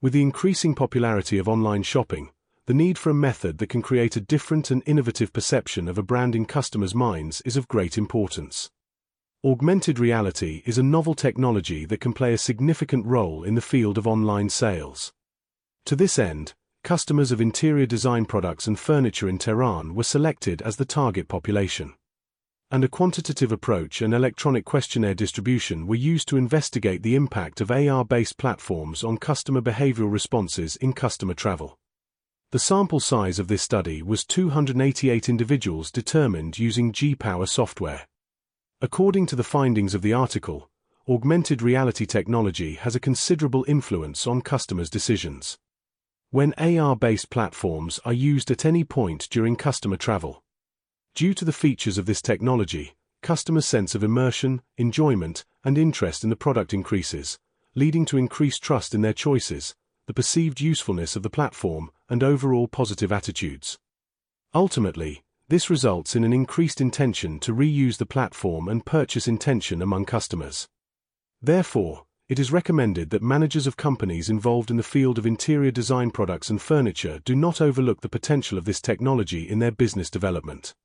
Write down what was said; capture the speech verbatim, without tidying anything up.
With the increasing popularity of online shopping, the need for a method that can create a different and innovative perception of a brand in customers' minds is of great importance. Augmented reality is a novel technology that can play a significant role in the field of online sales. To this end, customers of interior design products and furniture in Tehran were selected as the target population. And a quantitative approach and electronic questionnaire distribution were used to investigate the impact of A R-based platforms on customer behavioral responses in customer travel. The sample size of this study was two hundred eighty-eight individuals determined using G-Power software. According to the findings of the article, augmented reality technology has a considerable influence on customers' decisions. When A R-based platforms are used at any point during customer travel. Due to the features of this technology, customers' sense of immersion, enjoyment, and interest in the product increases, leading to increased trust in their choices, the perceived usefulness of the platform, and overall positive attitudes. Ultimately, this results in an increased intention to reuse the platform and purchase intention among customers. Therefore, it is recommended that managers of companies involved in the field of interior design products and furniture do not overlook the potential of this technology in their business development.